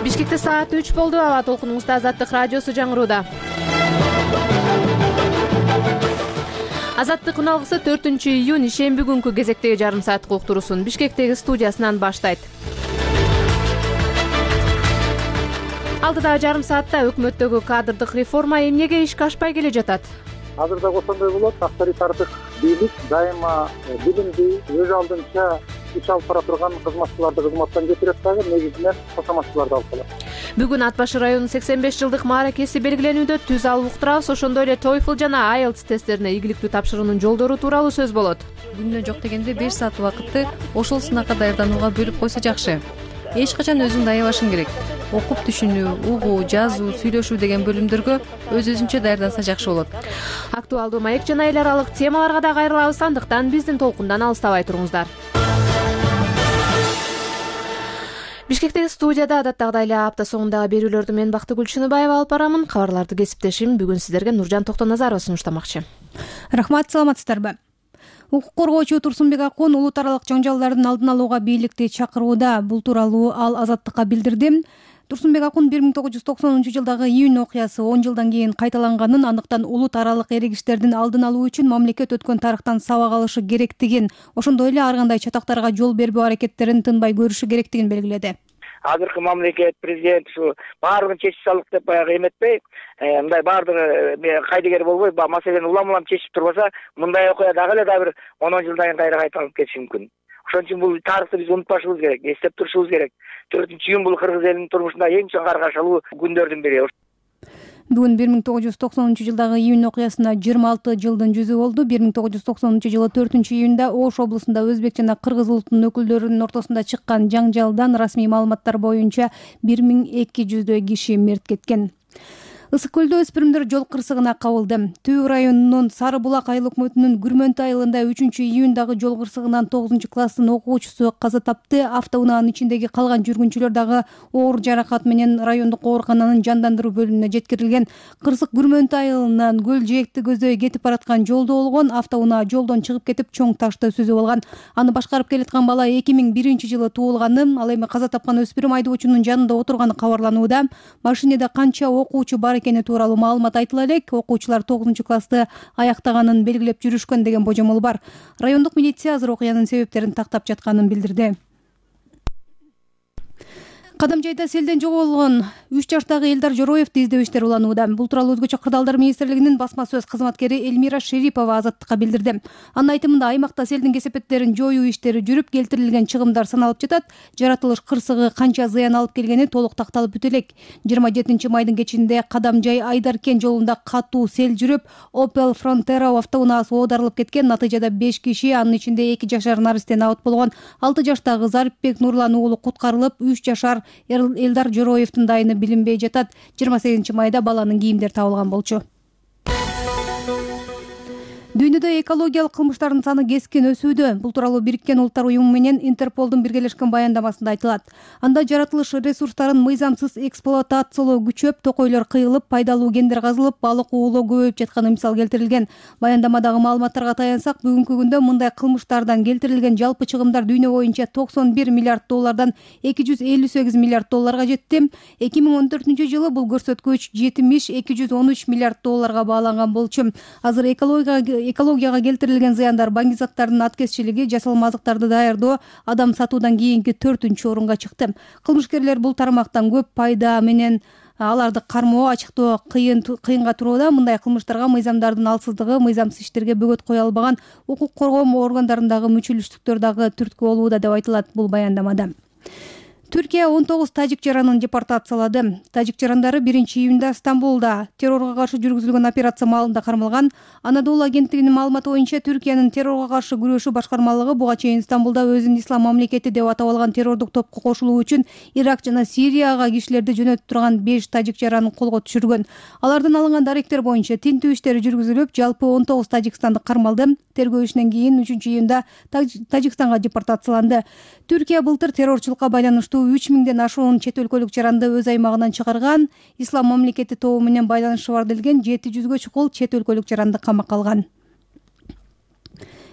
Бишкекте саат 3 болду. Аба толкунуңузда Азаттык радиосу жаңырууда. Азаттык үналгысы 4-июнь ишемби күнкү кезектеги жарым сааттык уктуруусун Бишкектеги студиясынан баштайт. Алдыдагы жарым саатта өкмөттөгү кадрдык реформа эмнеге ишке ашпай келе жатат? Азырда ошондой болот. Авторитардык бийлик дайыма билимди өз алдынча иш алып бара турган кызматчыларды кызматтан кетирет дагы, негизинен кошоматчыларды алып калат. Бүгүн Ат башы районунун 85 жылдык мааракеси белгиленүүдө түз алып уктурабыз. Ошондой эле TOEFL жана IELTS тесттерине ийгиликтүү тапшыруунун жолдору тууралуу сөз болот. Күнүнө жок дегенде 5 саат убакытты ошол сынакка даярданууга бөлүп койсо жакшы. Эч качан өзүңдү аябашың керек. Окуп түшүнүү, угуу, жазуу, сүйлөшүү деген бөлүмдөргө өз-өзүнчө даярданса жакшы болот. Актуалдуу маек жана эл аралык темаларга да кайрылабыз, андыктан биздин толкундан алыстабай туруңуздар. Бишкектеги студияда адаттагыдай эле апта соңундагы берүүлөрдү мен Бактыгүл Чыныбаева алып барамын. Кабарларды кесиптешим бүгүн сиздерге Нуржан Токтоназарова сунуштамакчы. Рахмат, саламатсыздарбы? Укук коргоочу Турсунбек Акун улут аралык жаңжалдардын алдын алууга бийликти чакырууда. Бул тууралуу ал Азаттыкка билдирди. Турсунбек Акун 1990-жылдагы июнь окуясы 10 жылдан кийин кайталанганын, андыктан улут аралык эрегиштердин алдын алуу үчүн мамлекет өткөн тарыхтан сабак алышы керектигин, ошондой эле ар кандай чатактарга жол бербөө аракеттерин тынбай көрүшү керектигин белгиледи. Азыркы мамлекет, президент ушу баардыгын чечип салдык деп баягы эметпей, мындай баардыгы кайдыгер болбой, маселени улам чечип турбаса, мындай окуя дагы эле бир 10 жылдан кийин кайра кайталанып кетиши мүмкүн. Ошон үчүн бул тарыхты биз унутпашыбыз керек, эстеп турушубуз керек. 4-июнь бул кыргыз элинин турмушунда эң чоң каргашалуу күндөрдүн бири. Бүгүн 1990-жылдагы июнь окуясына 26 жылдын жүзү болду. 1990-жылы 4-июнда Ош облусунда өзбек жана кыргыз улутунун өкүлдөрүнүн ортосунда чыккан жаңжалдан расмий маалыматтар боюнча 1200 киши мерт кеткен. Ысык көлдө өспүрүмдөр жол кырсыгына кабылды. Түбү районунун Сары булак айыл өкмөтүнүн Күрмөнтү айылында 3-июндагы жол кырсыгынан 9-класстын окуучусу каза тапты. Автоунаанын ичиндеги калган жүргүнчүлөр дагы оор жаракат менен райондук оорукананын жандандыруу бөлүмүнө жеткирилген. Кырсык Күрмөнтү айылынан Көл жээкти көздөй кетип бараткан жолдо болгон. Автоунаа жолдон чыгып кетип чоң ташты сүзүп алган. Аны башкарып келаткан бала 2001-жылы туулганы. Ал эми каза тапкан өспүрүм айдоочунун жанында отурганы кабарланууда. Машинеде канча окуучу бар экени тууралуу маалымат айтыла элек. Окуучулар 9-классты аяктаганын белгилеп жүрүшкөн деген божомол бар. Райондук милиция азыр окуянын себептерин тактап жатканын билдирди. Кадамжайда селден жоголгон 3 жаштагы Элдар Жороевди издөө иштери уланууда. Бул тууралуу Өзгөчө Кырдаалдар министрлигинин басма сөз кызматкери Элмира Шерипова Азаттыкка билдирди. Анын айтымында аймакта селдин кесепеттерин жоюу иштери жүрүп, келтирилген чыгымдар саналып жатат. Жаратылыш кырсыгы канча зыян алып келгени толук такталып бүтө элек. 27-майдын кечинде Кадамжай Айдаркен жолунда катуу сел жүрүп, Opel Frontera автоунаасы оодарылып кеткен. Натыйжада 5 киши, анын ичинде 2 жашар наристен абыт болгон. 6 жаштагы Зарипбек Нурлан уулу куткарылып, 3 жашар Элдар Жороевдин дайыны билинбей жатат. 28-майда баланын кийимдери табылган болчу. Дүйнөдө экологиялык кылмыштардын саны кескин өсүүдө. Бул тууралуу Бириккен Улуттар уюму менен Интерполдун биргелешкен баяндамасында айтылат. Анда жаратылыш ресурстарын мыйзамсыз эксплуатациялоо күчөп, токойлор кыйылып, пайдалуу кендер казылып, балык уулоо көбөйүп жатканы мисал келтирилген. Баяндамадагы маалыматтарга таянсак, бүгүнкү күндө мындай кылмыштардан келтирилген жалпы чыгымдар дүйнө боюнча 91 миллиард доллардан 258 миллиард долларга жетти. 2014-жылы бул көрсөткүч 70-213 миллиард долларга бааланган болчу. Азыр экологияга келтирилген зыяндар, баңгизаттардын аткезчилиги, жасалма азыктарды даярдоо, адам сатуудан кийинки 4-орунга чыкты. Кылмышкерлер бул тармактан көп пайда менен аларды кармоо, ачыктоо кыйынга турууда. Мындай кылмыштарга мыйзамдардын алсыздыгы, мыйзамсыз иштерге бөгөт кое албаган укук коргоо органдарындагы мүчүлүштүктөр дагы түрткү болууда деп айтылат бул баяндамада. Түркия 19 тажик жаранын депортациялады. Тажик жарандары 1-июнда Стамбулда террорго каршы жүргүзүлгөн операция маалында кармалган. Анадолу агенттигинин маалыматы боюнча Түркиянын террорго каршы күрөшүү башкармалыгы буга чейин Стамбулда өзүн ислам мамлекети деп атап алган террордук топко кошулуу үчүн Ирак жана Сирияга кишилерди жөнөтүп турган 5 тажик жаранын колго түшүргөн. Алардын алынган даректер боюнча тинтүү иштери жүргүзүлүп, жалпы 19 тажикстандык кармалды. Тергөө ишинен кийин 3-июнда Тажикстанга депортацияланды. Түркия былтыр террорчулукка байланыштуу 3000ден ашуун чет өлкөлүк жаранды өз аймагынан чыгарган. Ислам мамлекети тобу менен байланышы бар делген 700гө чукул чет өлкөлүк жаранды камакка алган.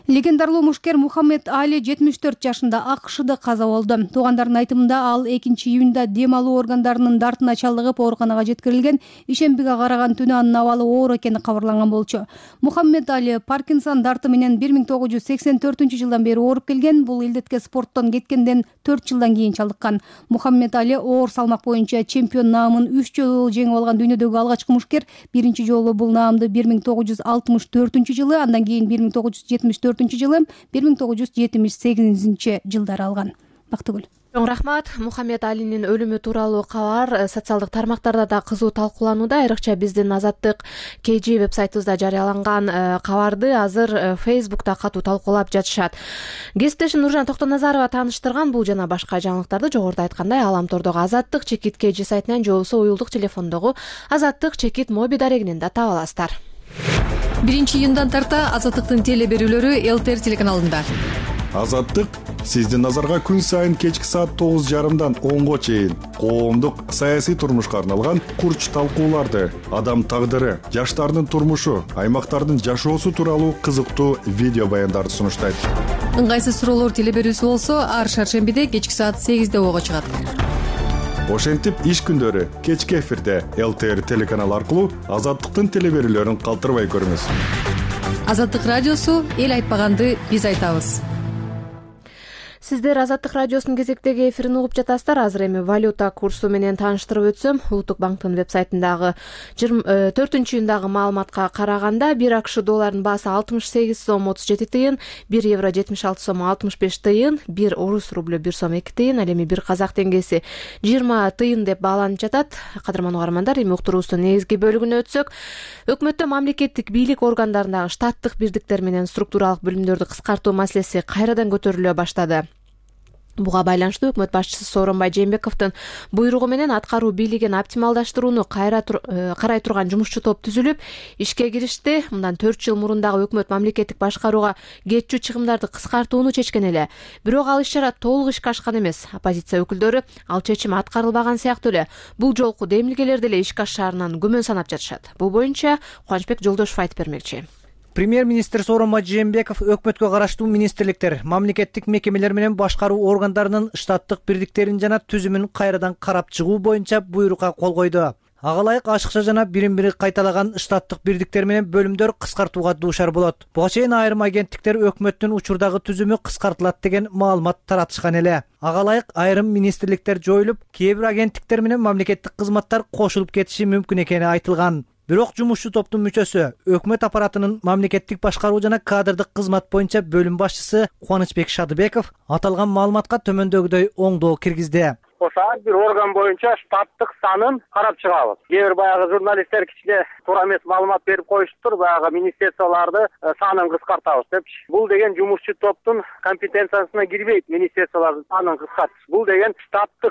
Легендарлуу мушкер Мухаммед Али 74 жашында АКШда каза болду. Туугандарынын айтымында ал 2-июнда дем алуу органдарынын дартына чалдыгып ооруканага жеткирилген. Ишембиге караган түнү анын абалы оор экени кабарланган болчу. Мухаммед Али Паркинсон дарты менен 1984-жылдан бери ооруп келген. Бул илдетке спорттон кеткенден 4 жылдан кийин чалдыккан. Мухаммед Али оор салмак боюнча чемпион наамын 3 жолу жеңип алган дүйнөдөгү алгачкы мушкер. Биринчи жолу бул наамды 1964-жылы, андан кийин 1974-жылы, 1978-жылдары алган. Бактыгүл. Чоң рахмат. Мухаммед Алинин өлүмү тууралуу кабар социалдык тармактарда да кызуу талкууланууда. Айрыкча биздин Азаттык KG вебсайтыбызда жарыяланган кабарды азыр Facebook'та катуу талкуулап жатышат. Кесиптешим Нуржан Токтоназарова тааныштырган бул жана башка жаңылыктарды жогоруда айткандай Аламтордогу Азаттык чекит KG сайтынан же болбосо уюлдук телефондогу Азаттык чекит моби дарегинен да таба аласыздар. 1-июндан тарта Азаттыктын теле берүүлөрү ЛТР телеканалында. Азаттык сиздин назарга күн сайын кечки саат 9:30 10го чейин коомдук саясий турмушка арналган курч талкууларды, адам тагдыры, жаштардын турмушу, аймактардын жашоосу тууралуу кызыктуу видео баяндарды сунуштайт. Ыңгайсыз суроолор теле берүүсү болсо ар шаршембиде кечки саат 8:00 ого чыгат. Ошентип иш күндөрү кечки эфирде ЛТР телеканалы аркылуу Азаттыктын теле берүүлөрүн калтырбай көрүңүз. Азаттык радиосу эл айтпаганды биз айтабыз. Сиздер Азаттык радиосунун кезектеги эфирин угуп жатасыздар. Азыр эми валюта курсу менен тааныштырып өтсөм, Улуттук банктын вебсайтындагы 4-июндагы маалыматка караганда 1 АКШ долларынын баасы 68 сом 37 тыйын, 1 евро 76 сом 65 тыйын, 1 орус рублю 1 сом 2 тыйын, ал эми 1 казак теңгеси 20 тыйын деп бааланып жатат. Кадырман угармандар, эми уктуруубуздун негизги бөлүгүнө өтсөк, өкмөттө мамлекеттик бийлик органдарындагы штаттык бирдиктер менен структуралык бөлүмдөрдү кыскартуу маселеси кайрадан көтөрүлө баштады. Буга байланыштуу өкмөт башчысы Сооронбай Жээнбековдун буйругу менен аткаруу бийлигин оптималдаштырууну карай турган жумушчу топ түзүлүп, ишке киришти. Мындан 4 жыл мурундагы өкмөт мамлекеттик башкарууга кетчү чыгымдарды кыскартууну чечкен эле. Бирок ал иш-чара толук ишке ашкан эмес. Оппозиция өкүлдөрү ал чечим аткарылбаган сыяктуу эле бул жолку демилгелер деле ишке ашаарынан күмөн санап жатышат. Бул боюнча Кубанычбек Жолдошев айтып бермекчи. Премьер-министр Сооронбай Жээнбеков өкмөткө караштуу министрликтер, мамлекеттик мекемелер менен башкаруу органдарынын штаттык бирдиктерин жана түзүмүн кайрадан карап чыгуу боюнча буйрукка кол койду. Ага ылайык ашыкча жана бирин-бири кайталаган штаттык бирдиктер менен бөлүмдөр кыскартууга дуушар болот. Буга чейин айрым агенттиктер өкмөттүн учурдагы түзүмү кыскартылат деген маалымат таратышкан эле. Ага ылайык айрым министрликтер жоюлуп, кээ бир агенттиктер менен мамлекеттик кызматтар кошулуп кетиши мүмкүн экени айтылган. Бирок жумушчу топтун мүчөсү, өкмөт аппаратынын мамлекеттик башкаруу жана кадрдык кызмат боюнча бөлүм башчысы Кубанычбек Шадыбеков аталган маалыматка төмөндөгүдөй оңдоо киргизди. Ошо ар бир орган боюнча штаттык санын карап чыгабыз. Кээ бир баягы журналисттер кичине туура эмес маалымат берип коюшуптур, баягы министрлияларды санын кыскартабыз депчи. Бул деген жумушчу топтун компетенциясына кирбейт, министрлиялардын санын кыскартыш. Бул деген штаттык.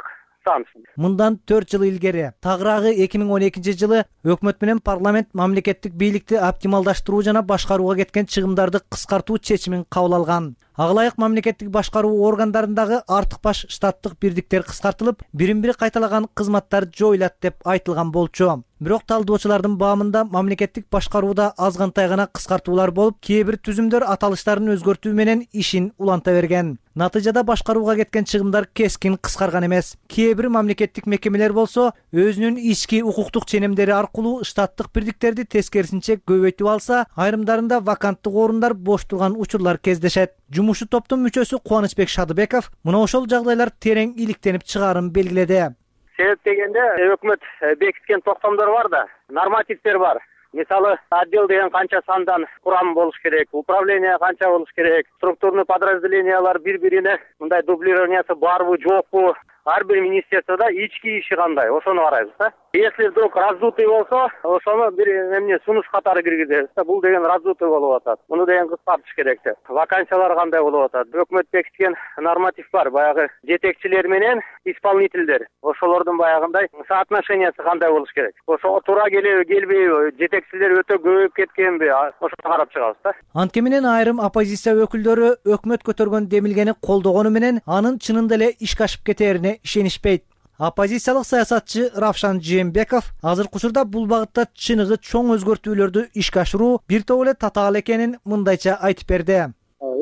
Мындан 4 жыл илгери, тагыраагы 2012-жылы өкмөт менен парламент мамлекеттик бийликти оптималдаштыруу жана башкарууга кеткен чыгымдарды кыскартуу чечимин кабыл алган. Ага ылайык мамлекеттик башкаруу органдарындагы артык баш штаттык бирдиктер кыскартылып, бирин-бири кайталаган кызматтар жоюлат деп айтылган болчу. Бирок талдоочулардын баамында мамлекеттик башкарууда азгынтай гана кыскартуулар болуп, кээ бир түзүмдөр аталыштарын өзгөртүү менен ишин уланта берген. Натыйжада башкарууга кеткен чыгымдар кескин кыскарган эмес. Кээ бир мамлекеттик мекемелер болсо, өзүнүн ички укуктук ченемдери аркылуу штаттык бирдиктерди тескерисинче көбөйтүп алса, айрымдарында ваканттык орундар бош турган учурлар кездешет. Жумушчу топтун мүчөсү Кубанычбек Шадыбеков мына ошол жагдайлар терең иликтенип чыгаарын белгиледи. Себеп дегенде өкмөт бекиткен токтомдор бар да, нормативдер бар. Мисалы, отдел деген канча сандан курам болуш керек, управление канча болуш керек, структурный подразделениялар бири-бирине мындай дублированиясы барбы, жокпу, ар бир министрликте ички иши кандай, ошону карайбыз да. Если вдруг раздутый болсо, ошону бир эмне сунуш катары киргизебиз да. Бул деген раздутый болуп атат. Муну деген кыскартыш керек деп. Вакансиялар кандай болуп атат? Өкмөт бекиткен норматив бар, баягы жетекчилер менен исполнительдер. Ошолордун баягындай соотношениясы кандай болуш керек? Ошо туура келбейби? Жетекчилер өтө көбөйүп кеткенби? Ошону карап чыгабыз да. Анткени менен айрым оппозиция өкүлдөрү өкмөт көтөргөн демилгени колдогону менен анын чынында эле ишке ашып кетерине ишенишпейт. Оппозициялык саясатчы Равшан Жээнбеков азыркы учурда бул багытта чыныгы чоң өзгөртүүлөрдү ишке ашыруу бир топ эле татаал экенин мындайча айтып берди.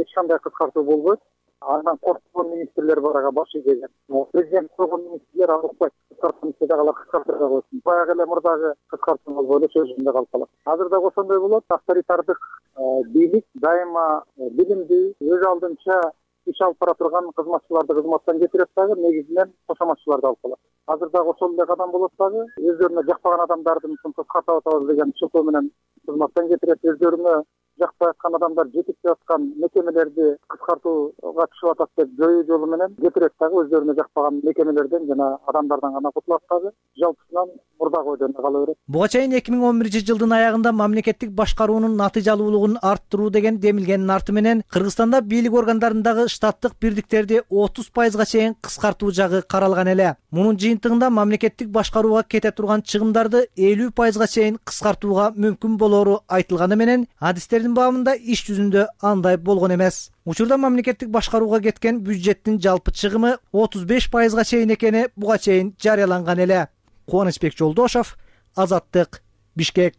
эч кандай кыскартуу болбойт. Андан корккон министрлер барга баш ийген. Президент койгон министрлер аны укпайт. Кыскартууну дагы алар кыскартырга койсун. Баягы эле мурдагы кыскартуу болбой эле сөзүндө калып калат. Азыр дагы ошондой болот. Авторитардык бийлик дайыма билимдүү, өз алдынча иш алып бара турган кызматчыларды кызматтан кетирет дагы, негизинен кошоматчыларды алып калат. Азыр дагы ошол эле кадам болот дагы. Өздөрүнө жакпаган адамдардын кыскартып атабыз деген шылтоо менен кызматтан кетирет. Өздөрүнө жакпай аткан адамдар жетиктеп аткан мекемелерди кыскартууга түшүп атат деп жоюу жолу менен кетирет дагы. Өздөрүнө жакпаган мекемелерден жана адамдардан гана кутулат дагы. Жалпысынан мурдагы бойдон кала берет. Буга чейин 2011-жылдын аягында мамлекеттик башкаруунун натыйжалуулугун арттыруу деген демилгендин арты менен Кыргызстанда бийлик органдарындагы штаттык бирдиктерди 30%га чейин кыскартуу жагы каралган эле. Мунун жыйынтыгында мамлекеттик башкарууга кете турган чыгымдарды 50%га чейин кыскартууга мүмкүн болору айтылганы менен адистердин баамында иш жүзүндө андай болгон эмес. Учурда мамлекеттик башкарууга кеткен бюджеттин жалпы чыгымы 35%га чейин экени буга чейин жарыяланган эле. Кубанычбек Жолдошов, Азаттык, Бишкек.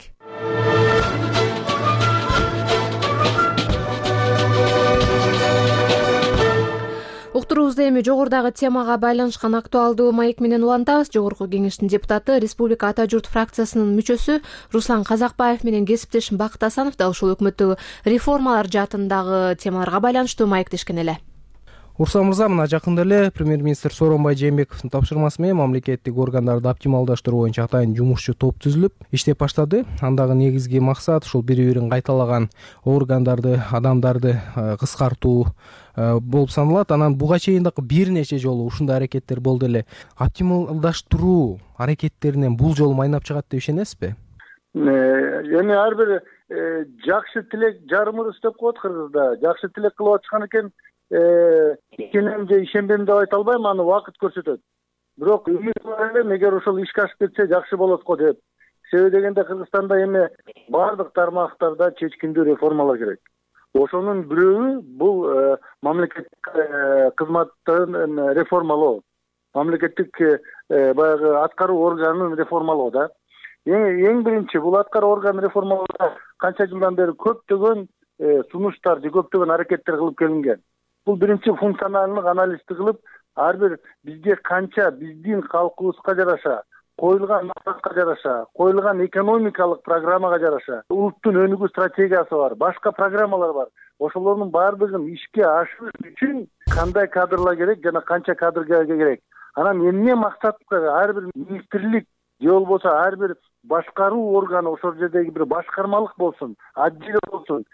Уктуруубузду эми жогорудагы темага байланышкан актуалдуу маек менен улантабыз. Жогорку кеңештин депутаты, Республика Ата журт фракциясынын мүчөсү Руслан Казакбаев менен кесиптешим Бакыт Асанов да ушул өкмөттөгү реформалар жаатындагы темаларга байланыштуу маектешкен эле. Урсан мырза, мына жакында эле премьер-министр Сооронбай Жээнбековдун тапшырмасы менен мамлекеттик органдарды оптималдаштыруу боюнча атайын жумушчу топ түзүлүп иштеп баштады. Андагы негизги максат ушул бири-бирин кайталаган органдарды, адамдарды кыскартуу болуп саналат. Анан буга чейин дагы бир нече жолу ушундай аракеттер болду эле. Оптималдаштыруу аракеттеринен бул жолу майнап чыгат деп ишенесизби? Эми ар бир жакшы тилек жарымыр деп коет Кыргызда. Жакшы тилек кылып атышкан экен, ишенем же ишенбейм деп айта албайм, аны убакыт көрсөтөт. Бирок үмүт бар элем, эгер ошол ишке ашып кетсе жакшы болот го деп. Себеби дегенде Кыргызстанда эми бардык тармактарда чечкиндүү реформалар керек. Ошонун бирөөү бул мамлекеттик кызматтын реформалоо, мамлекеттик баягы аткаруу органын реформалоо да. Эң биринчи бул аткаруу органын реформалоодо канча жылдан бери көптөгөн сунуштар же көптөгөн аракеттер кылып келинген. Бул биринчи функционалдык анализди кылып, ар бир бизге канча биздин калкыбызга жараша, коюлган максатка жараша, коюлган экономикалык программага жараша, улуттун өнүгүү стратегиясы бар, башка программалар бар. Ошолордун баардыгын ишке ашырыш үчүн кандай кадрлар керек жана канча кадр керек. Анан эмне максатка ар бир министрлик же болбосо ар бир башкаруу органы ошол жердеги бир башкармалык болсун, отдел болсун,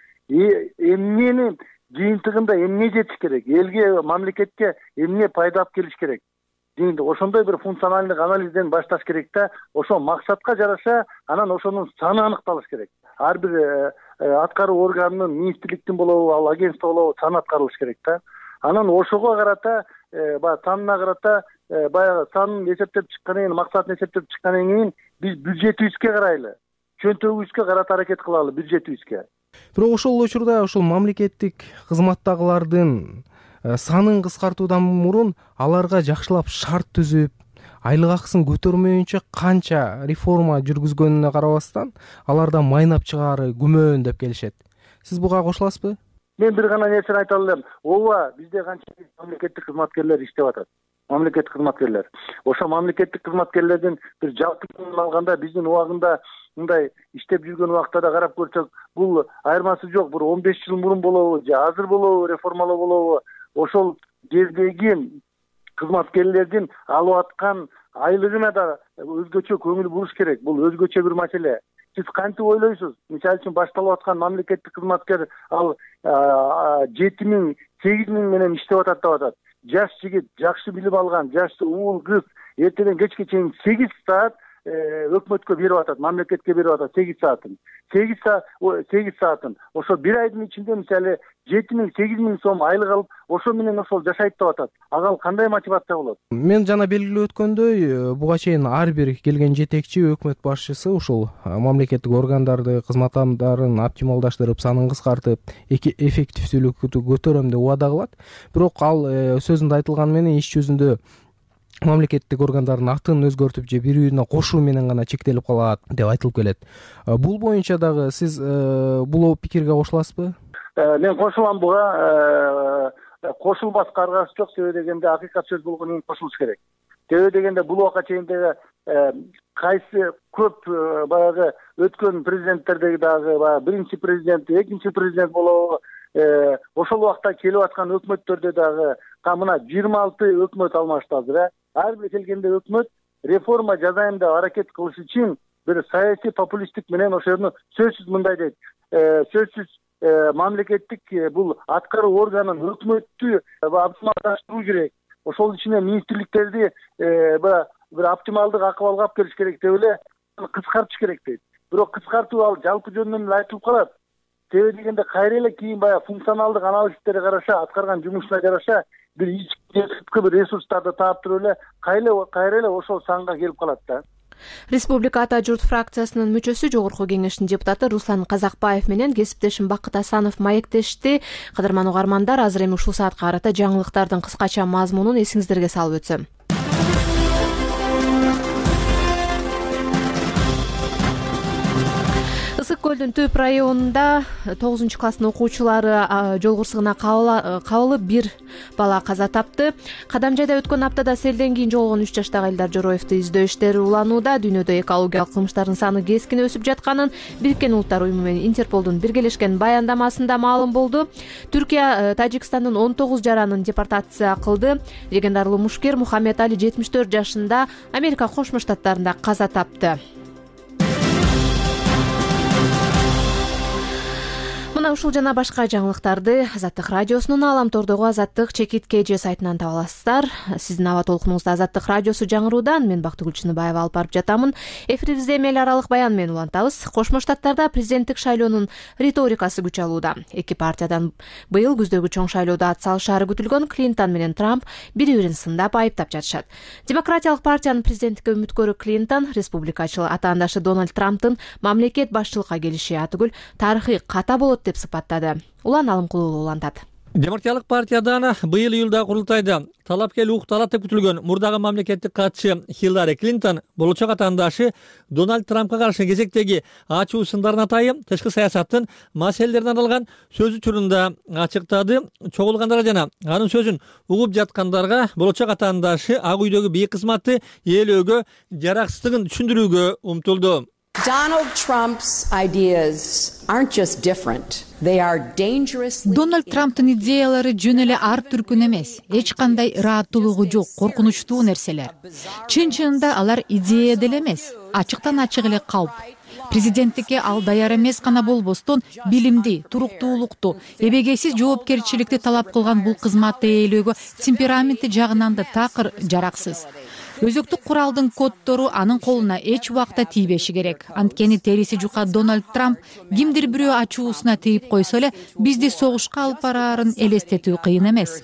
эмнени жыйынтыгында эмне жетиш керек, элге, мамлекетке эмне пайда алып келиш керек. Ошондой бир функционалдык анализден башташ керек да, ошол максатка жараша анан ошонун саны аныкталыш керек. Ар бир аткаруу органынын, министрликтин болобу, ал агентство болобу саны аткарылыш керек да. Анан ошого карата, баягы санына карата, баягы санын эсептеп чыккандан кийин, максатын эсептеп чыккандан кийин биз бюджетибизге карайлы, чөнтөгүбүзгө карата аракет кылалы, бюджетибизге. Бирок ошол учурда ошол мамлекеттик кызматтагылардын санын кыскартуудан мурун аларга жакшылап шарт түзүп, айлык акысын көтөрмөйүнчө канча реформа жүргүзгөнүнө карабастан аларда майнап чыгаары күмөн деп келишет. Сиз буга кошуласызбы? Мен бир гана нерсени айта алам. Ооба, бизде канча мамлекеттик кызматкерлер иштеп атат. Мамлекеттик кызматкерлер. Ошо мамлекеттик кызматкерлердин бир жалпы алганда биздин убагында мындай иштеп жүргөн убакта да карап көрсөк, бул айырмасы жок. Бир 15 жыл мурун болобу же азыр болобу, реформалоо болобу, ошол жердеги кызматкерлердин алып аткан айлыгына да өзгөчө көңүл буруш керек. Бул өзгөчө бир маселе. Сиз кантип ойлойсуз? Мисалы үчүн башталып аткан мамлекеттик кызматкер ал 7.000, 8.000 менен иштеп атат деп атат. Жаш жигит, жакшы билим алган, жаш уул кыз эртеден кечке чейин 8 саат өкмөткө берип атат, мамлекетке берип атат 8 саатын. 8 саатын. Ошо бир айдын ичинде мисалы 7.000, 8.000 сом айлык алып, ошо менен ошол жашайт деп атат. Ага кандай мотивация болот? Мен жана белгилеп өткөндөй, буга чейин ар бир келген жетекчи өкмөт башчысы ушул мамлекеттик органдарды, кызматтардарын оптималдаштырып, санын кыскартып, эффективдүүлүктү көтөрөм деп убада кылат. Бирок ал сөзүндө айтылганы менен иш жүзүндө мамлекеттик органдардын атын өзгөртүп же бири-бирине кошуу менен гана чектелип калат деп айтылып келет. Бул боюнча дагы сиз бул пикирге кошуласызбы? мен кошулам буга. Кошулбас каргаш жок. Себеби дегенде акыйкат сөз болгондон кийин кошулуш керек. Себеби дегенде бул убакка чейин кайсы көп баягы өткөн президенттердеги дагы баягы биринчи президент, экинчи президент болобу, ошол убакта келип аткан өкмөттөрдө дагы мына 26 өкмөт алмашты азыр. Ар бир келгенде өкмөт реформа жасайм деп аракет кылыш үчүн бир саясий популисттик менен ошону сөзсүз мындай дейт. Сөзсүз мамлекеттик бул аткаруу органын өкмөттү оптималдаштыруу керек. Ошол ичине министрликтерди бир оптималдык акыбалга алып келиш керек деп эле кыскартыш керек дейт. Бирок кыскартуу ал жалпы жөнүнөн эле айтылып калат. Себеби дегенде кайра эле кийин баягы функционалдык анализтерге караша, аткарган жумушуна жараша бир ички бир ресурстарды таап туруп эле кайра эле ошол санга келип калат да. Республика Ата журт фракциясынын мүчөсү, Жогорку Кеңештин депутаты Руслан Казакбаев менен кесиптешим Бакыт Асанов маектешти. Кадырман угармандар, азыр эми ушул саатка карата жаңылыктардын кыскача мазмунун эсиңиздерге салып өтсөм. Ысык көлдүн Түп районунда 9-класстын окуучулары жол кырсыгына кабылып бир бала каза тапты. Кадамжайда өткөн аптада селден кийин жоголгон 3 жаштагы Элдар Жороевду издөө иштери уланууда. Дүйнөдө экологиялык кылмыштардын саны кескин өсүп жатканын Бириккен Улуттар Уюму менен Интерполдун биргелешкен баяндамасында маалым болду. Түркия Тажикстандын 19 жаранын депортация кылды. Легендарлуу мушкер Мухаммед Али 74 жашында Америка Кошмо Штаттарында каза тапты. Мына ушул жана башка жаңылыктарды Азаттык радиосунун Аламтордогу Азаттык ЧКТ сайтынан таба аласыздар. Сиздин аба толкунуңузда Азаттык радиосу жаңыруудан мен Бактыгүл Чыныбаева алып барып жатамын. Эфирибизде эл аралык баян менен улантабыз. Кошмо Штаттарда президенттик шайлоонун риторикасы күч алууда. Эки партиядан быйыл күздөгү чоң шайлоодо ат салышаары күтүлгөн Клинтон менен Трамп бири-бирин сындап айыптап жатышат. Демократиялык партиянын президенттикке үмүткөрү Клинтон республикачыл атаандашы Дональд Трамптын мамлекет башчылыкка келиши атүгүл тарыхый ката болот деп сыпаттады. Улан Алымкулуу улантат. Демократиялык партиядан быйыл июлда курултайда талапкер укталат деп күтүлгөн мурдагы мамлекеттик катчы Хиллари Клинтон болочок атаандашы Дональд Трампка каршы кезектеги ачуу сындарын атайын тышкы саясаттын маселелерине арналган сөзү учурунда ачыктады. Чогулгандарга жана анын сөзүн угуп жаткандарга болочок атаандашы Ак үйдөгү бийик кызматты ээлөөгө жараксыздыгын түшүндүрүүгө умтулду. Donald Trump's ideas aren't just different. They are dangerously. Дональд Трамптын идеялары жөн эле ар түркүн эмес. Эч кандай ырааттуулугу жок, коркунучтуу нерселер. Чын-чынында алар идея деле эмес, ачыктан ачык эле кауп. Президенттикке ал даяр эмес гана болбостон билимди, туруктуулукту, эбегейсиз жоопкерчиликти талап кылган бул кызматты ээлөөгө темпераменти жагынан да такыр жараксыз. Өзөктүк куралдын коддору анын колуна эч убакта тийбеши керек. Анткени териси жука Дональд Трамп кимдир бирөө ачуусуна тийип койсо эле бизди согушка алып бараарын элестетүү кыйын эмес.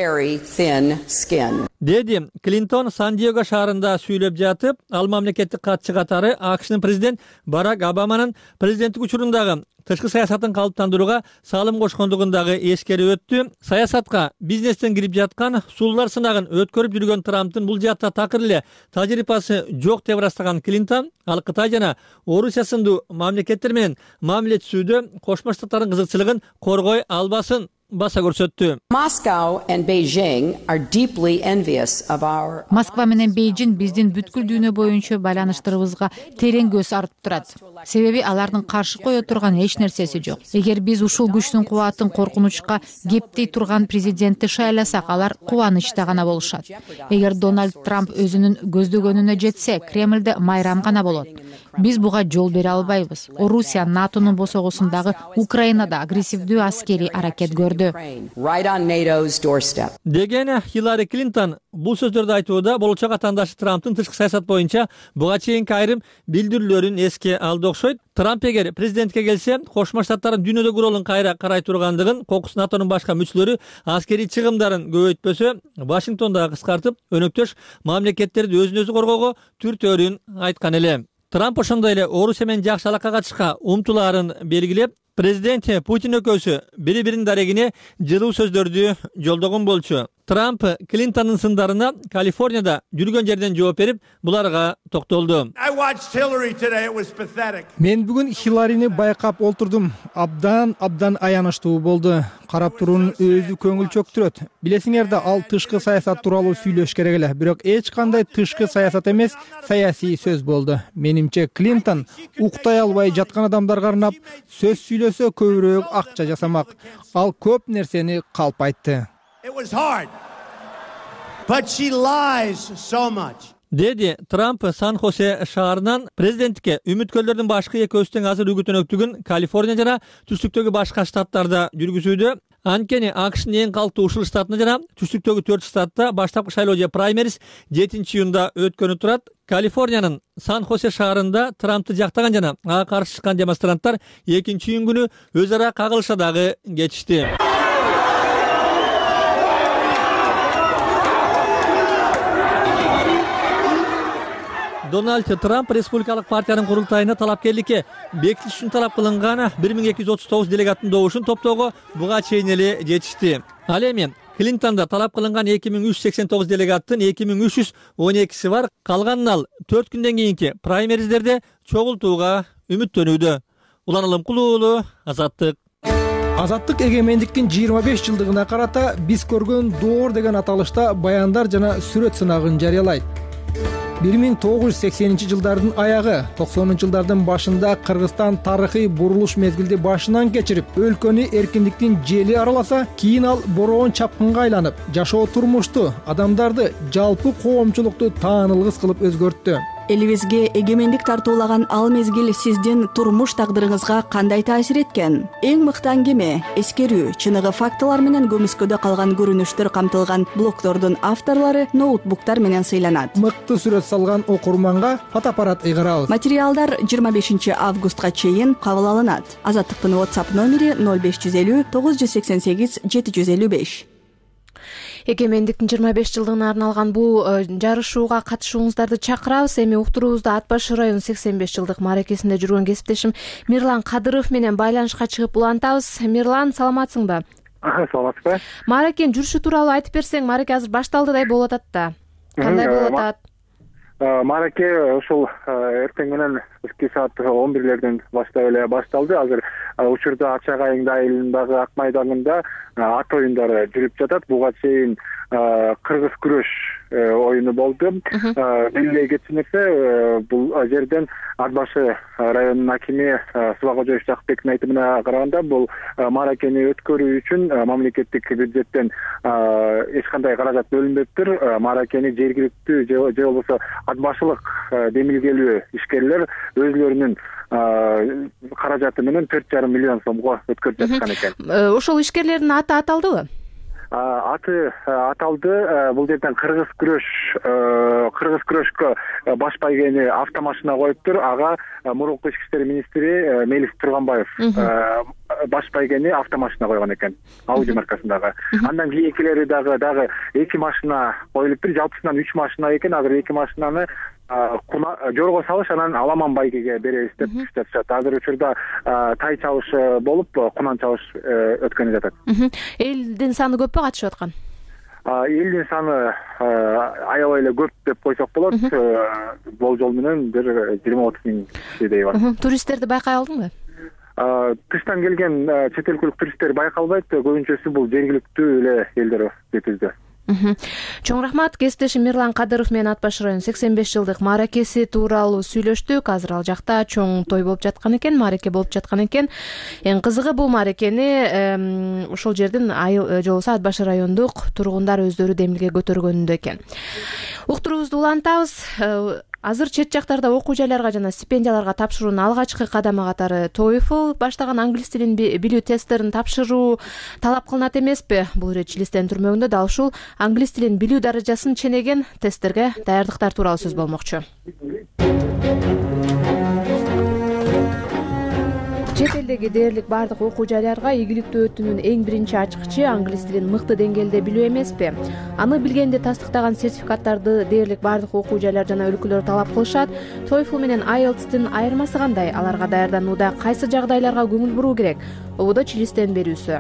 Деди Клинтон Сан-Диего шаарында сүйлөп жатып, ал мамлекеттик катчы катары АКШнын президент Барак Обаманын президенттик учурундагы тышкы саясатын калыптандырууга салым кошкондугун дагы эскерип өттү. Саясатка бизнестен кирип жаткан сулуулар сынагын өткөрүп жүргөн Трамптын бул жаатта такыр эле тажрыйбасы жок деп ырастаган Клинтон ал Кытай жана Орусия сындуу мамлекеттер менен мамиле түзүүдө Кошмо Штаттардын кызыкчылыгын коргой албасын баса көрсөттү. Москва менен Бейжин биздин бүткүл дүйнө боюнча байланыштарыбызга терең көз артып турат. Себеби алардын каршы кое турган эч нерсеси жок. Эгер биз ушул күчтүн кубатын коркунучка кептей турган президентти шайласак, алар кубанычта гана болушат. Эгер Дональд Трамп өзүнүн көздөгөнүнө жетсе, Кремлде майрам гана болот. Биз буга жол бере албайбыз. Орусия НАТОнун босогосундагы Украинада агрессивдүү аскерий аракет көрдү. Деген Хиллари Клинтон бул сөздөрдү айтууда болочок атаандашы Трамптын тышкы саясат боюнча буга чейинки айрым билдирүүлөрүн эске алды окшойт. Трамп эгер президентке келсе, Кошмо Штаттардын дүйнөдөгү ролун кайра карай тургандыгын, кокус НАТОнун башка мүчөлөрү аскерий чыгымдарын көбөйтпөсө, Вашингтондагы кыскартып, өнөктөш мамлекеттерди өзүн өзү коргоого түртөөрүн айткан эле. Трамп ошондой эле Орусия менен жакшы алакага чыкка умтулаарын белгилеп, президент Путин экөөсү бири биринин дарегине жылуу сөздөрдү жолдогон болчу. Трамп Клинтондун сындарына Калифорнияда жүргөн жерден жооп берип, буларга токтолду. Мен бүгүн Хилларини байкап олтурдум. Абдан аянычтуу болду. Карап туруунун өзү көңүл чөктүрөт. Билесиңер да, ал тышкы саясат тууралуу сүйлөш керек эле. Бирок эч кандай тышкы саясат эмес, саясий сөз болду. Менимче Клинтон уктай албай жаткан адамдарга арнап сөз сүйлөсө көбүрөөк акча жасамак. Ал көп нерсени калп айтты. Деди Трамп Сан-Хосе шаарынан президенттикке үмүткөрлөрдүн башкы экөөсүнүн азыр үгүтөнөктүгүн Калифорния жана түштүктөгү башка штаттарда жүргүзүүдө. Анткени АКШнын эң калктуу ушул штатында жана түштүктөгү 4 штатта баштапкы шайлоо же праймериз 7-июнда өткөнү турат. Калифорниянын Сан-Хосе шаарында Трампты жактаган жана ага каршы чыккан демонстранттар 2-июнь күнү өз ара кагылыша дагы кетишти. Дональд Трамп Республикалык партиянын курултайына талапкерликке бекитиш үчүн талап кылынган 1239 делегаттын добушун топтоого буга чейин эле жетишти. Ал эми Клинтонда талап кылынган 2389 делегаттын 2312си бар. Калганын ал 4 күндөн кийинки праймериздерде чогултууга үмүттөнүүдө. Улан Алымкул уулу, Азаттык. Азаттык эгемендиктин 25 жылдыгына карата биз көргөн доор деген аталышта баяндар жана сүрөт сынагын жарыялайт. 1980-жылдардын аягы, 90-жылдардын башында Кыргызстан тарыхый бурулуш мезгилди башынан кечирип, өлкөнү эркиндиктин жели араласа, кийин ал бороон чапкынга айланып, жашоо турмушту, адамдарды, жалпы коомчулукту таанылгыс кылып өзгөрттү. Элибизге эгемендик тартуулаган ал мезгил сиздин турмуш тагдырыңызга кандай таасир эткен? Эң мыкты аңгеме, эскерүү, чыныгы фактылар менен көмүскөдө калган көрүнүштөр камтылган блогтордун авторлору ноутбуктар менен сыйланат. Мыкты сүрөт салган окурманга фотоаппарат ыйгарабыз. Материалдар 25 августка чейин кабыл алынат. Азаттыктын WhatsApp номери 0550 988 755. Эгемендиктин 25 жылдыгына арналган бул жарышууга катышууңуздарды чакырабыз. Эми уктуруубузда Ат башы районунун 85 жылдык мааракесинде жүргөн кесиптешим Мирлан Кадыров менен байланышка чыгып улантабыз. Мирлан, саламатсыңбы? Саламатсызбы. Мааракенин жүрүшү тууралуу айтып берсең, маараке азыр башталдыдай болуп атат да. Кандай болуп атат? Маараке ушул эртең менен кечки саат 11-лерден баштап эле башталды. Азыр учурда Ачак Айың айылындагы Ак майданында ат оюндары жүрүп жатат. Буга чейин кыргыз күрөш оюну болду. Белгилей кетчү нерсе, бул жерден Ат башы районунун акими Субакожоев Жакбектин айтымына караганда, бул мааракени өткөрүү үчүн мамлекеттик бюджеттен эч кандай каражат бөлүнбөптүр. Мааракени жергиликтүү же болбосо ат башылык демилгелүү ишкерлер өзлөрүнүн каражаты менен 4,5 миллион сомго өткөрүп жаткан экен. Ошол ишкерлердин аты аталдыбы? Аты аталды. Бул жерден кыргыз күрөшкө баш байгени автомашина коюптур. Ага мурунку ички иштер министри Мелис Турганбаев баш байгени автомашина койгон экен, Ауди маркасындагы. Андан кийинкилери дагы 2 машина коюлуптур. Жалпысынан 3 машина экен. Азыр 2 машинаны жорго салыш, анан Аламан байгеге беребиз деп жатышат. Азыр учурда тай чабыш болуп, кунан чабыш өткөнүп жатат. Элдин саны көппү катышып аткан? Элдин саны аябай эле көп деп койсок болот. Болжол менен бир 20-30 миң кишидей бар. Туристтерди байкай алдыңбы? Тыштан келген чет өлкөлүк туристтер байкалбайт. Көбүнчөсү бул жергиликтүү эле элдер жеткизди. Чоң рахмат. Кесиптешим Мирлан Кадыров менен Ат башы районунун 85 жылдык мааракеси тууралуу сүйлөштүк. Азыр ал жакта чоң той болуп жаткан экен, маараке болуп жаткан экен. Эң кызыгы бул мааракени ошол жердин айыл же болбосо Ат башы райондук тургундар өздөрү демилге көтөргөнүндө экен. Уктуруубузду улантабыз. Азыр чет жактарда окуу жайларга жана стипендияларга тапшыруунун алгачкы кадамы катары TOEFL баштаган англис тилин билүү тесттерин тапшыруу талап кылынат эмеспи? Бул ирет Чилистен түрмөгүндө дал ушул англис тилин билүү даражасын ченеген тесттерге даярдыктар тууралуу сөз болмокчу. чет элдеги дээрлик баардык окуу жайларга ийгиликтүү өтүүнүн эң биринчи ачкычы англис тилин мыкты деңгээлде билүү эмеспи? Аны билгенди тастыктаган сертификаттарды дээрлик баардык окуу жайлар жана өлкөлөр талап кылышат. TOEFL менен IELTS'тин айырмасы кандай? Аларга даярданууда кайсы жагдайларга көңүл буруу керек? Ободо Чилистен берүүсү.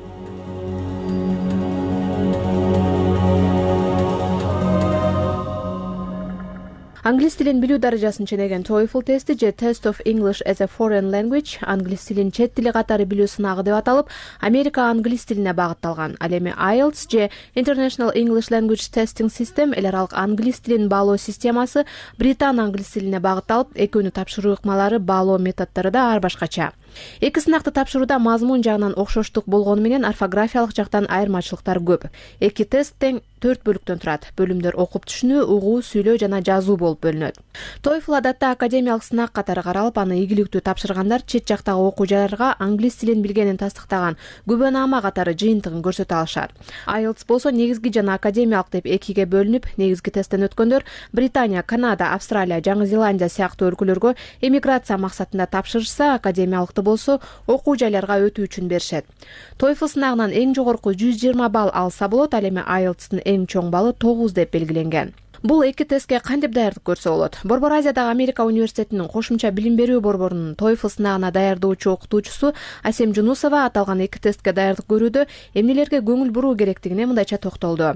Англис тилин билүү даражасын ченеген TOEFL тести же Test of English as a Foreign Language англис тилин чет тили катары билүү сынагы деп аталып, Америка англис тилине багытталган. Ал эми IELTS же International English Language Testing System эл аралык англис тилин баалоо системасы Британ англис тилине багытталып, экөөнүн тапшыруу ыкмалары, баалоо методдору да ар башкача. Эки сынакты тапшырууда мазмун жагынан окшоштук болгону менен орфографиялык жактан айырмачылыктар көп. Эки тест тең 4 бөлүктөн турат. Бөлүмдөр окуп түшүнүү, угуу, сүйлөө жана жазуу болуп бөлүнөт. TOEFL адатта академиялык сынак катары каралып, аны ийгиликтүү тапшыргандар чет жактагы окуу жайларга англис тилин билгенин тастыктаган күбөнаама катары жыйынтыгын көрсөтө алышат. IELTS болсо негизги жана академиялык деп экиге бөлүнүп, негизги тесттен өткөндөр Британия, Канада, Австралия, Жаңы Зеландия сыяктуу өлкөлөргө эмиграция максатында тапшырышса, академиялыкты болсо окуу жайларга өтүү үчүн беришет. TOEFL сынагынан эң жогорку 120 балл алса болот, ал эми IELTS'тын эң чоң баллы 9 деп белгиленген. Бул эки тестке кантип даярдык көрсө болот? Борбор Азиядагы Америка университетинин кошумча билим берүү борборунун TOEFL сынагына даярдоочу окутуучусу Асем Жунусова аталган эки тестке даярдык көрүүдө эмнелерге көңүл буруу керектигине мындайча токтолду.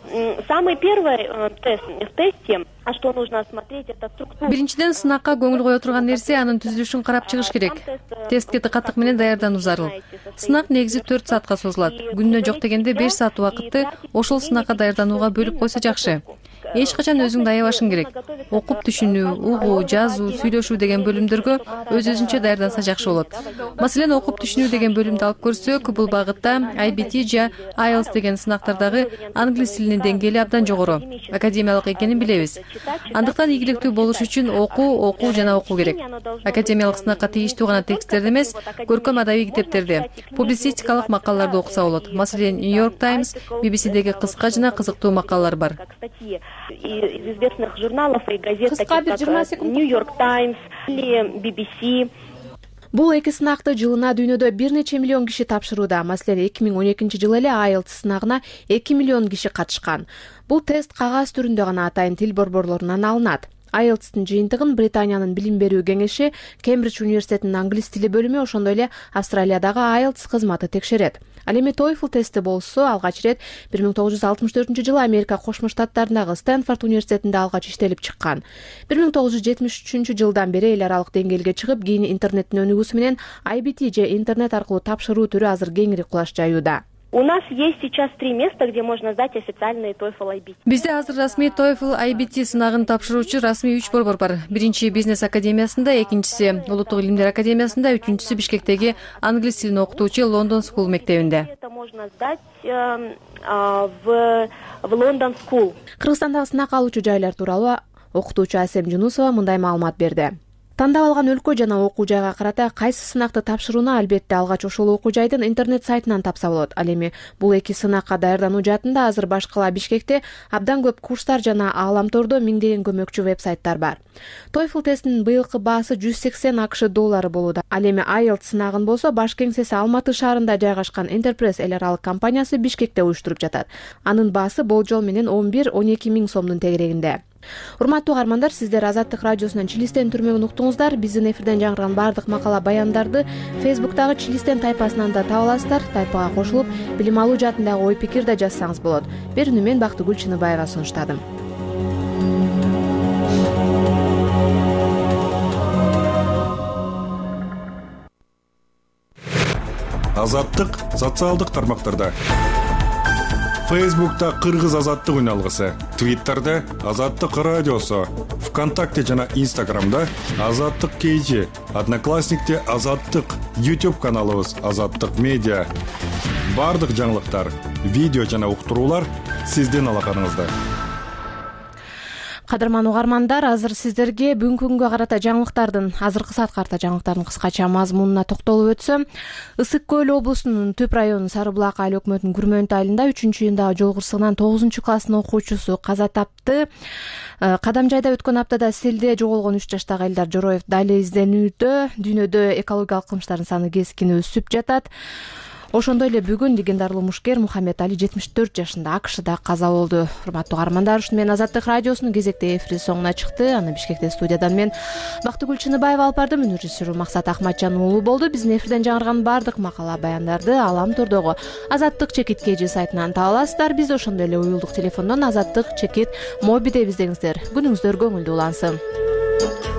Самый первый тест в тесте, что нужно осмотреть, это структура. Биринчиден сынакка көңүл кое турган нерсе анын түзүлүшүн карап чыгыш керек. Тестке тыкаттык менен даярдануу зарыл. Сынак негизи 4 саатка созулат. Күнүнө жок дегенде 5 саат убакытты ошол сынакка даярданууга бөлүп койсо жакшы. Эч качан өзүң даябашың керек. Окуп түшүнүү, угуу, жазуу, сүйлөшүү деген бөлүмдөргө өз-өзүнчө даярданса жакшы болот. Маселен, окуп түшүнүү деген бөлүмдү алып көрсөк, бул багытта IBT же IELTS деген сынактардагы англис тилинин деңгээли абдан жогору, академиялык экенин билебиз. Андыктан ийгиликтүү болуш үчүн окуу жана окуу керек. Академиялык сынакка тийиштүү гана тексттерди эмес, көркөм адабий китептерди, публицистикалык макалаларды окуса болот. Маселен, New York Times, BBC'деги кыска жана кызыктуу макалалар бар. Из известных журналов и газет, таких как New York Times или BBC. Бул эки сынакты жылына дүйнөдө бир нече миллион киши тапшырууда. Маселен, 2012 эле IELTS сынагына 2 миллион киши катышкан. Бул тест кагаз түрүндө гана атайын тил борборлорунан алынат. IELTS'тын жыйынтыгын Британиянын билим берүү кеңеши, Кембридж университетинин англис тили бөлүмү, ошондой эле Австралиядагы IELTS кызматы текшерет. Ал эми TOEFL тести болсо, алгач ирет 1964-жылы Америка Кошмо Штаттарындагы Стэнфорд университетинде алгач иштелип чыккан. 1973-жылдан бери эл аралык деңгээлге чыгып, кийин интернеттин өнүгүүсү менен IBT же интернет аркылуу тапшыруу түрү азыр кеңири кулаш жаюуда. У нас есть сейчас 3 места, где можно сдать официальные TOEFL IBT. Бизде азыр расмий TOEFL IBT сынагын тапшыруучу расмий 3 борбор бар. Биринчи бизнес академиясында, экинчиси Улуттук илимдер академиясында, үчүнчүсү Бишкектеги англис тилин окутуучу Лондон School мектебинде. Это можно сдать в London School. Кыргызстандагы сынак алуучу жайлар тууралуу окутуучу Асем Жунусова мындай маалымат берди. Тандап алган өлкө жана окуу жайга карата кайсы сынакты тапшырууну албетте алгач ошол окуу жайдын интернет сайтынан тапса болот. Ал эми бул эки сынакка даярдануу жаатында азыр баш кала Бишкекте абдан көп курстар жана ааламтордо миңдеген көмөкчү вебсайттар бар. TOEFL тестинин быйылкы баасы $180 болууда. Ал эми IELTS сынагын болсо баш кеңсеси Алматы шаарында жайгашкан Enterprise эл аралык компаниясы Бишкекте уюштуруп жатат. Анын баасы болжол менен 11-12 миң сомдун тегерегинде. Урматтуу каармандар, сиздер Азаттык радиосунан Чилистен түрмөгүн уктуңуздар. Биздин эфирден жаңырган бардык макала баяндарды Facebook'тагы Чилистен тайпасынан да таба аласыздар. Тайпага кошулуп, билим алуу жаатындагы ой пикир да жазсаңыз болот. Берүүнү мен Бактыгүл Чыныбаева сунуштадым. Азаттык социалдык тармактарда. Facebook'ta Кыргыз азаттык үналгысы, Twitter'да Азаттык радиосу, ВКонтакте жана Instagram'да Азаттык KG, Одноклассникте Азаттык, YouTube каналыбыз Азаттык медиа. Бардык жаңылыктар, видео жана уктуруулар сиздин алаканыңызда. Кадырман угармандар, азыр сиздерге бүгүнкү күнгө карата жаңылыктардын, азыркы саатка карата жаңылыктардын кыскача мазмунуна токтолуп өтсөм, Ысык Көл облусунун Түп районунун Сары Булак айыл өкмөтүнүн Күрмөнт айылында 3-июндагы жол кырсыгынан 9 класстын окуучусу каза тапты. Кадамжайда өткөн аптада селде жоголгон 3 жаштагы Элдар Жороев дали изденүүдө. Дүйнөдө экологиялык кылмыштардын саны кескин өсүп жатат. Ошондой эле бүгүн легендарлуу мушкер Мухаммед Али 74 жашында АКШда каза болду. Урматтуу угармандар, ушу менен Азаттык радиосунун кезектеги эфири соңуна чыкты. Аны Бишкекте студиядан мен Бактыгүл Чыныбаева алып бардым. Режиссер Максат Ахматжан уулу болду. Биздин эфирден жаңырган бардык макала баяндарды Алам Тордогу Азаттык чекит KG сайтынан таба аласыздар. Биз ошондой эле уюлдук телефондон Азаттык чекит мобиде издеңиздер. Күнүңүздөр көңүлдүү улансын.